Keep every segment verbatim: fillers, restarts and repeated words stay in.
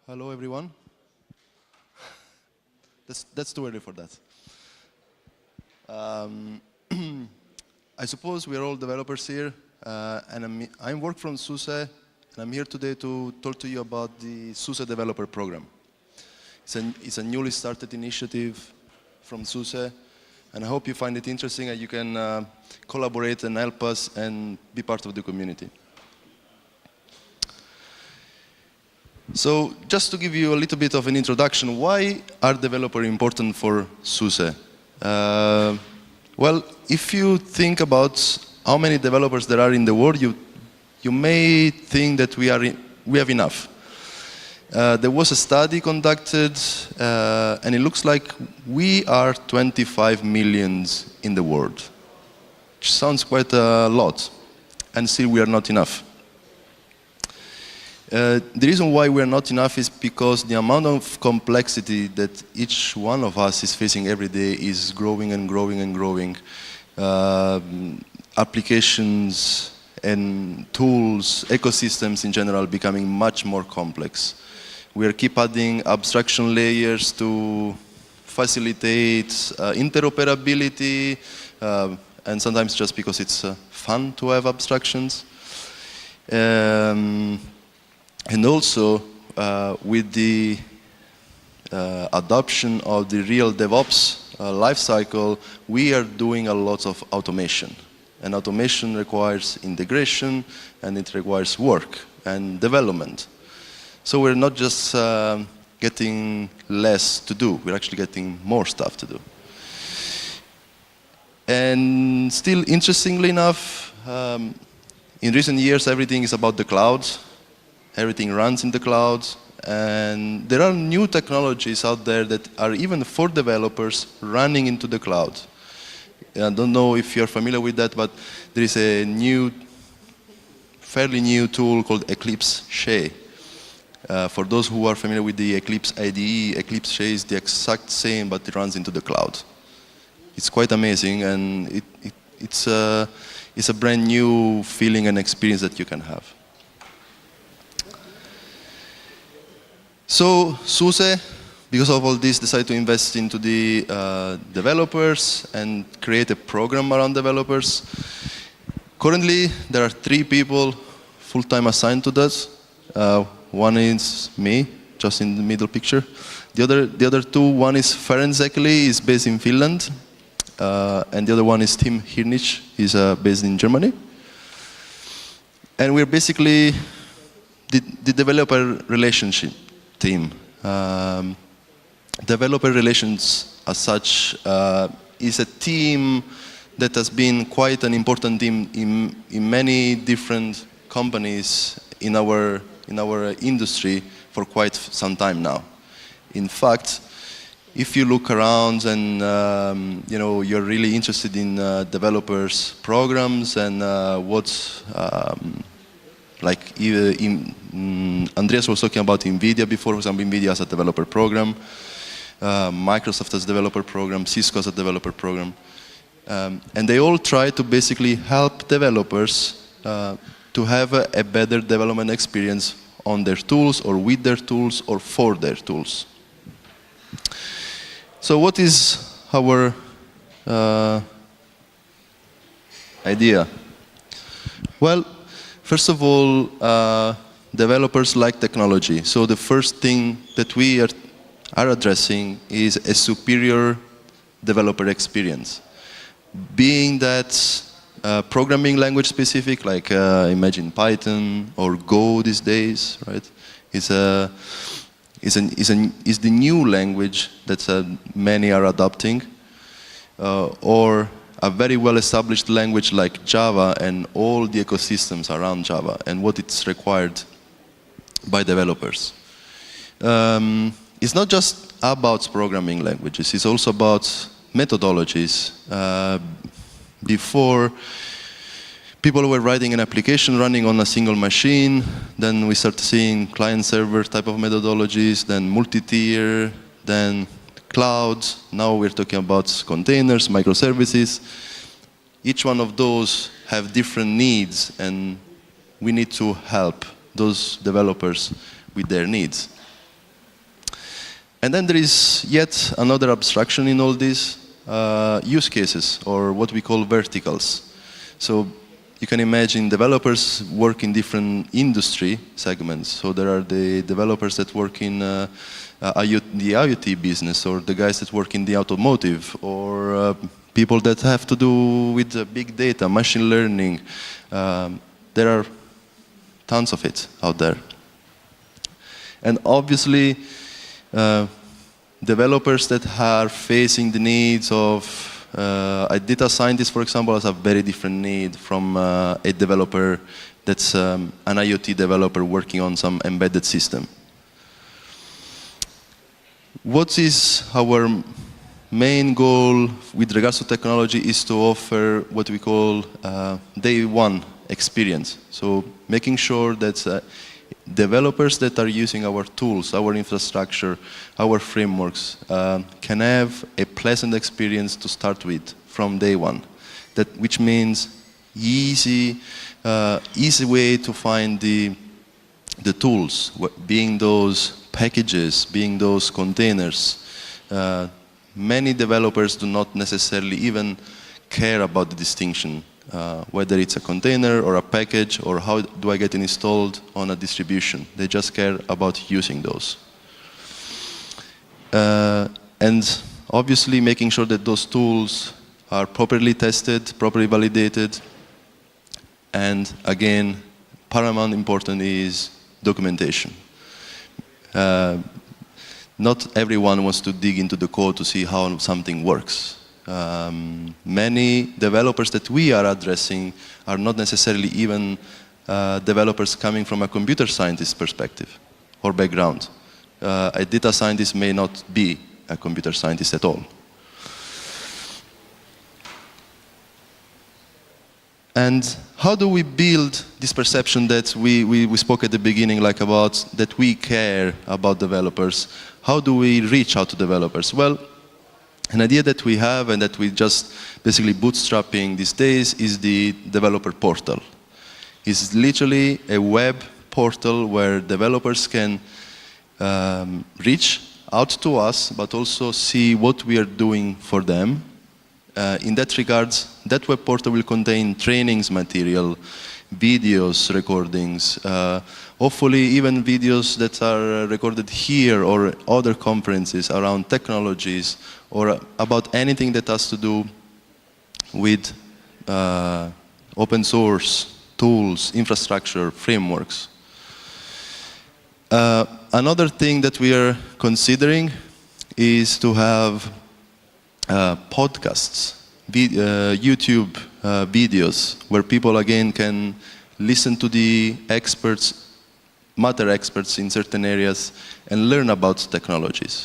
Hello, everyone. That's, that's too early for that. Um, I suppose we are all developers here, uh, and I'm, I work from SUSE, and I'm here today to talk to you about the SUSE Developer Program. It's a, it's a newly started initiative from SUSE, and I hope you find it interesting and you can uh, collaborate and help us and be part of the community. So just to give you a little bit of an introduction, why are developers important for SUSE? Uh, well, if you think about how many developers there are in the world, you, you may think that we, are in, we have enough. Uh, there was a study conducted, uh, and it looks like we are twenty-five million in the world, which sounds quite a lot, and still we are not enough. Uh, the reason why we're not enough is because the amount of complexity that each one of us is facing every day is growing and growing and growing. Uh, applications and tools, ecosystems in general becoming much more complex. We are keep adding abstraction layers to facilitate uh, interoperability, uh, and sometimes just because it's uh, fun to have abstractions. Um, And also, uh, with the uh, adoption of the real DevOps uh, lifecycle, we are doing a lot of automation. And automation requires integration, and it requires work and development. So we're not just uh, getting less to do, we're actually getting more stuff to do. And still, interestingly enough, um, in recent years, everything is about the cloud. Everything runs in the cloud, and there are new technologies out there that are even for developers running into the cloud. I don't know if you're familiar with that, but there is a new, fairly new tool called Eclipse Shea. Uh, for those who are familiar with the Eclipse I D E, Eclipse Shea is the exact same, but it runs into the cloud. It's quite amazing, and it, it, it's, a, it's a brand new feeling and experience that you can have. So SUSE, because of all this, decided to invest into the uh, developers and create a program around developers. Currently, there are three people full-time assigned to that. Uh, one is me, just in the middle picture. The other, the other two, one is Ferenc Zekeli, is based in Finland, uh, and the other one is Tim Hirnich, he's uh, based in Germany. And we're basically the, the developer relationship team. Um, developer relations as such uh, is a team that has been quite an important team in, in many different companies in our, in our industry for quite some time now. In fact, if you look around and um, you know, you're really interested in uh, developers programs and uh, what's um, like in, um, Andreas was talking about NVIDIA before. For example, NVIDIA has a developer program, uh, Microsoft has a developer program, Cisco has a developer program. Um, and they all try to basically help developers uh, to have a, a better development experience on their tools or with their tools or for their tools. So what is our uh, idea? Well, first of all, uh, developers like technology. So the first thing that we are, are addressing is a superior developer experience. Being that uh, programming language specific, like uh, imagine Python or Go these days, right? Is a is an is an is the new language that uh, many are adopting, uh, or a very well-established language like Java and all the ecosystems around Java and what it's required by developers. Um, it's not just about programming languages, it's also about methodologies. Uh, before, people were writing an application running on a single machine, then we started seeing client-server type of methodologies, then multi-tier, then cloud. Now we're talking about containers, microservices. Each one of those have different needs, and we need to help those developers with their needs. And then there is yet another abstraction in all these uh, use cases, or what we call verticals. So you can imagine developers work in different industry segments. So there are the developers that work in uh, uh, I O T, the I O T business, or the guys that work in the automotive, or uh, people that have to do with uh, big data, machine learning. Um, there are tons of it out there. And obviously, uh, developers that are facing the needs of Uh, a data scientist, for example, has a very different need from uh, a developer that's um, an I O T developer working on some embedded system. What is our main goal with regards to technology is to offer what we call uh, day one experience. So making sure that uh, developers that are using our tools, our infrastructure, our frameworks, uh, can have a pleasant experience to start with from day one. That, which means easy, uh, easy way to find the, the tools, being those packages, being those containers. Uh, many developers do not necessarily even care about the distinction. Uh, whether it's a container or a package, or how do I get it installed on a distribution. They just care about using those. Uh, and obviously making sure that those tools are properly tested, properly validated, and again, paramount important is documentation. Uh, not everyone wants to dig into the code to see how something works. Um, many developers that we are addressing are not necessarily even uh, developers coming from a computer scientist perspective or background. Uh, a data scientist may not be a computer scientist at all. And how do we build this perception that we, we, we spoke at the beginning, like about that we care about developers? How do we reach out to developers? Well, an idea that we have and that we just basically bootstrapping these days is the developer portal. It's literally a web portal where developers can um, reach out to us, but also see what we are doing for them. Uh, in that regard, that web portal will contain trainings material, videos, recordings, uh, hopefully even videos that are recorded here or other conferences around technologies, or about anything that has to do with uh, open source, tools, infrastructure, frameworks. Uh, another thing that we are considering is to have uh, podcasts, vid uh, YouTube uh, videos, where people again can listen to the experts, matter experts in certain areas, and learn about technologies.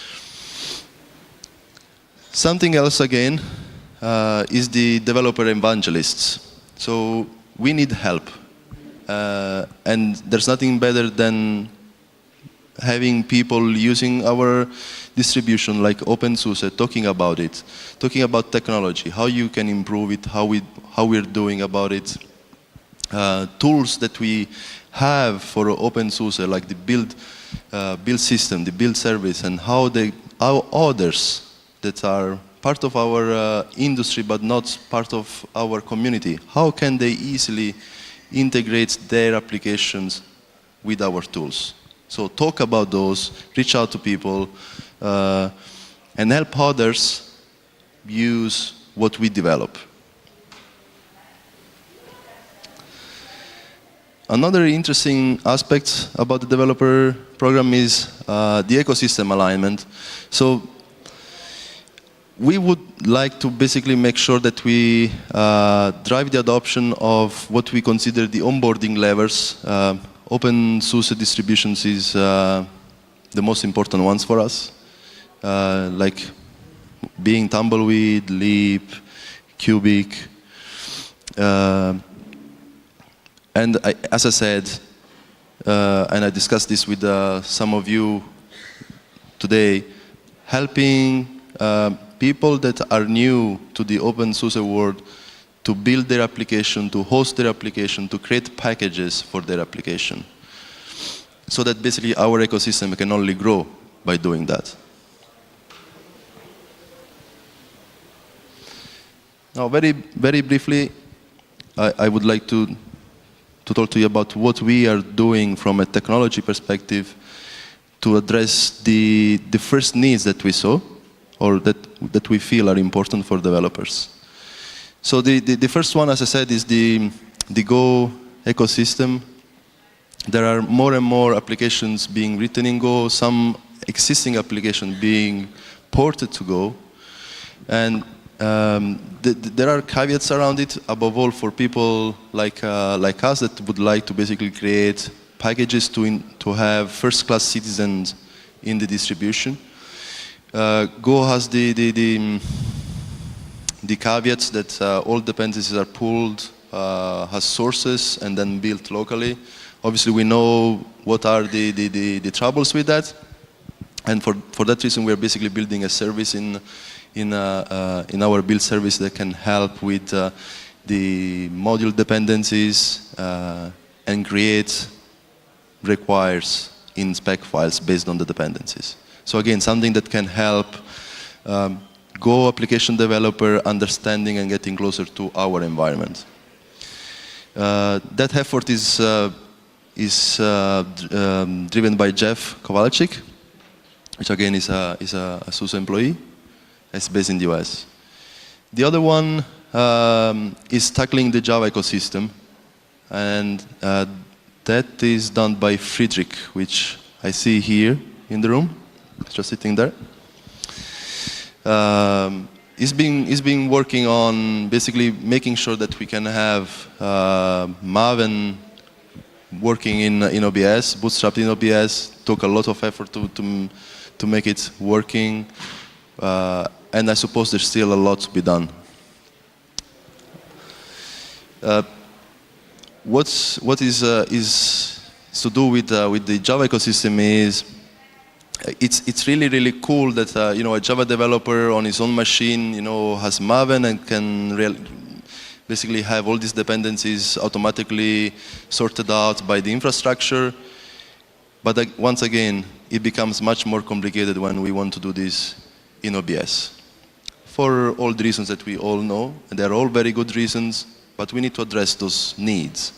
Something else again uh, is the developer evangelists. So we need help. Uh, and there's nothing better than having people using our distribution like OpenSUSE, talking about it, talking about technology, how you can improve it, how, we, how we're doing about it. Uh, tools that we have for OpenSUSE, like the build, uh, build system, the build service, and how, they, how others that are part of our uh, industry but not part of our community, how can they easily integrate their applications with our tools? So talk about those, reach out to people, uh, and help others use what we develop. Another interesting aspect about the developer program is uh, the ecosystem alignment. So we would like to basically make sure that we uh, drive the adoption of what we consider the onboarding levers. Uh, OpenSUSE distributions is uh, the most important ones for us, uh, like being Tumbleweed, Leap, Cubic. Uh, and I, as I said, uh, and I discussed this with uh, some of you today, helping uh, people that are new to the OpenSUSE world to build their application, to host their application, to create packages for their application. So that basically our ecosystem can only grow by doing that. Now, very, very briefly, I, I would like to, to talk to you about what we are doing from a technology perspective to address the, the first needs that we saw, or that, that we feel are important for developers. So the, the, the first one, as I said, is the, the Go ecosystem. There are more and more applications being written in Go, some existing applications being ported to Go. And um, th th there are caveats around it, above all for people like, uh, like us that would like to basically create packages to, in, to have first-class citizens in the distribution. Uh, Go has the, the, the, the caveats that uh, all dependencies are pulled, uh, has sources, and then built locally. Obviously, we know what are the, the, the, the troubles with that. And for, for that reason, we are basically building a service in, in, uh, uh, in our build service that can help with uh, the module dependencies uh, and create requires in spec files based on the dependencies. So again, something that can help um, Go application developer understanding and getting closer to our environment. Uh, that effort is, uh, is uh, um, driven by Jeff Kowalczyk, which again is a, is a, a SUSE employee. It's based in the U S. The other one um, is tackling the Java ecosystem, and uh, that is done by Friedrich, which I see here in the room, just sitting there. Um, he's been, he's been working on basically making sure that we can have uh, Maven working in, in O B S, bootstrapped in O B S. Took a lot of effort to, to, to make it working. Uh, and I suppose there's still a lot to be done. Uh, what's, what is, uh, is to do with, uh, with the Java ecosystem is It's, it's really, really cool that uh, you know, a Java developer on his own machine you know, has Maven and can real, basically have all these dependencies automatically sorted out by the infrastructure. But uh, once again, it becomes much more complicated when we want to do this in O B S. For all the reasons that we all know, and they're all very good reasons, but we need to address those needs.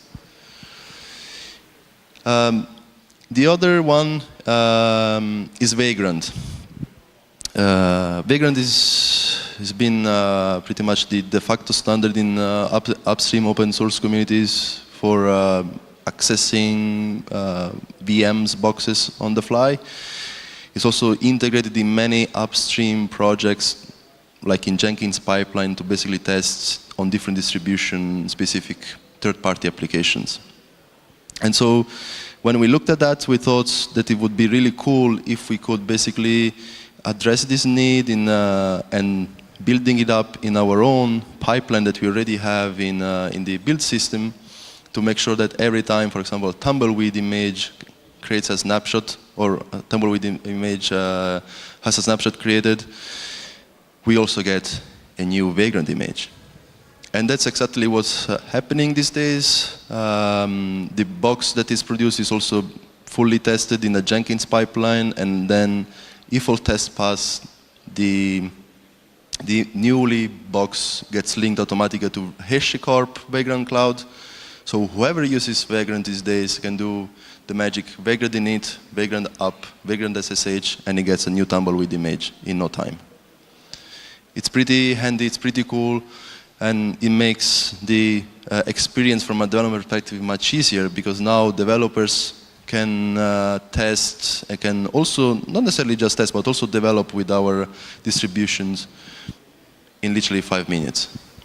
Um, The other one um, is Vagrant. Uh, Vagrant is, has been uh, pretty much the de facto standard in uh, up, upstream open source communities for uh, accessing uh, V Ms boxes on the fly. It's also integrated in many upstream projects, like in Jenkins pipeline, to basically test on different distribution-specific third-party applications. And so, when we looked at that, we thought that it would be really cool if we could basically address this need in, uh, and building it up in our own pipeline that we already have in, uh, in the build system to make sure that every time, for example, a tumbleweed image creates a snapshot, or a tumbleweed im image uh, has a snapshot created, we also get a new Vagrant image. And that's exactly what's uh, happening these days. Um, the box that is produced is also fully tested in a Jenkins pipeline, and then if all tests pass, the, the newly box gets linked automatically to HashiCorp Vagrant Cloud. So whoever uses Vagrant these days can do the magic Vagrant init, Vagrant up, Vagrant S S H, and he gets a new tumbleweed image in no time. It's pretty handy, it's pretty cool. And it makes the uh, experience from a developer perspective much easier, because now developers can uh, test and can also, not necessarily just test, but also develop with our distributions in literally five minutes.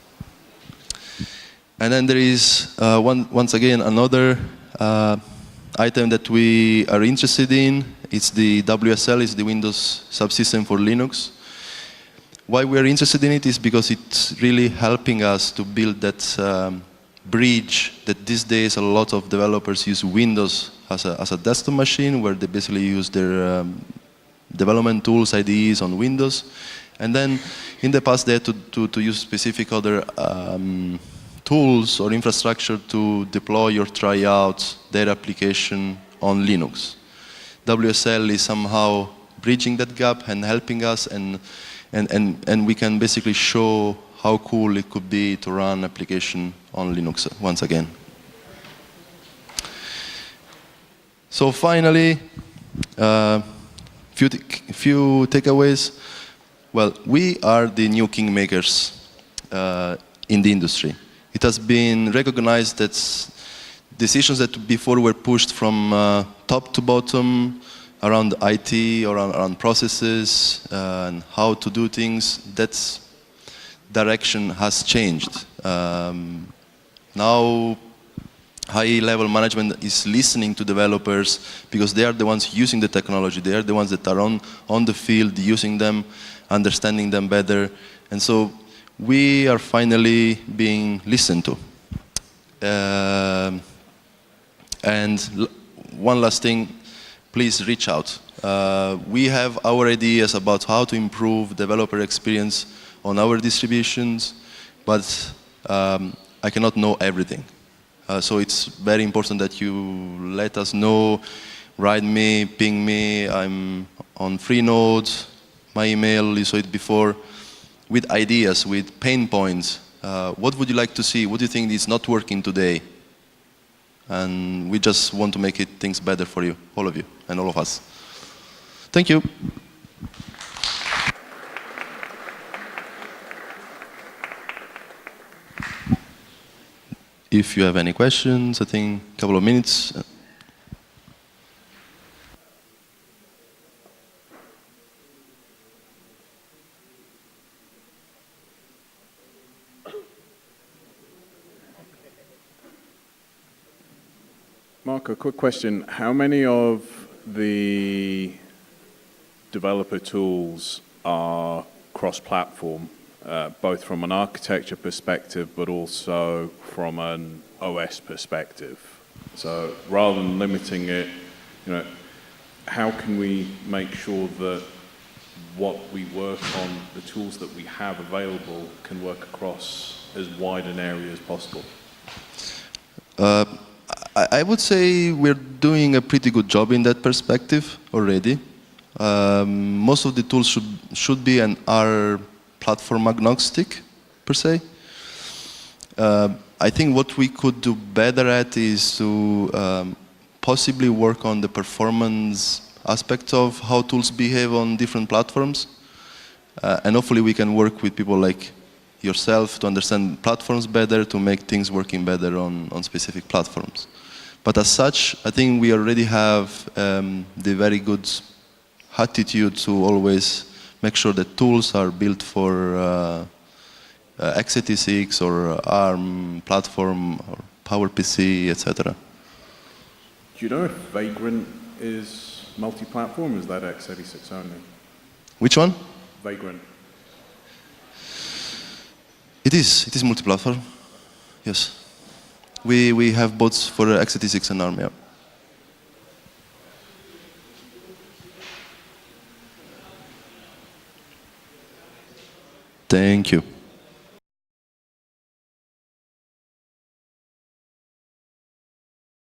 And then there is, uh, one, once again, another uh, item that we are interested in. It's the W S L, it's the Windows subsystem for Linux. Why we are interested in it is because it's really helping us to build that um, bridge that these days a lot of developers use Windows as a, as a desktop machine, where they basically use their um, development tools, I D Es on Windows. And then in the past they had to, to, to use specific other um, tools or infrastructure to deploy or try out their application on Linux. W S L is somehow bridging that gap and helping us, and, and, and, and we can basically show how cool it could be to run application on Linux once again. So finally, uh, few, few takeaways. Well, we are the new kingmakers uh, in the industry. It has been recognized that decisions that before were pushed from uh, top to bottom around I T or around, around processes uh, and how to do things, that direction has changed. Um, now, high-level management is listening to developers because they are the ones using the technology. They are the ones that are on, on the field, using them, understanding them better. And so we are finally being listened to. Uh, and one last thing, please reach out. Uh, we have our ideas about how to improve developer experience on our distributions, but um, I cannot know everything. Uh, so it's very important that you let us know, write me, ping me. I'm on Freenode, my email, you saw it before, with ideas, with pain points. Uh, what would you like to see? What do you think is not working today? And we just want to make it things better for you, all of you, and all of us. Thank you. If you have any questions, I think a couple of minutes. Mark, a quick question. How many of the developer tools are cross-platform, uh, both from an architecture perspective, but also from an O S perspective? So rather than limiting it, you know, how can we make sure that what we work on, the tools that we have available, can work across as wide an area as possible? Uh, I would say we're doing a pretty good job in that perspective already. Um, most of the tools should, should be and are platform agnostic, per se. Uh, I think what we could do better at is to um, possibly work on the performance aspects of how tools behave on different platforms. Uh, and hopefully we can work with people like yourself to understand platforms better, to make things working better on, on specific platforms. But as such, I think we already have um, the very good attitude to always make sure that tools are built for uh, uh, x eighty-six or ARM platform or PowerPC, et cetera. Do you know if Vagrant is multi-platform, or is that x eighty-six only? Which one? Vagrant. It is. It is multi-platform. Yes. We, we have bots for x eighty-six and ARM, yeah. Thank you.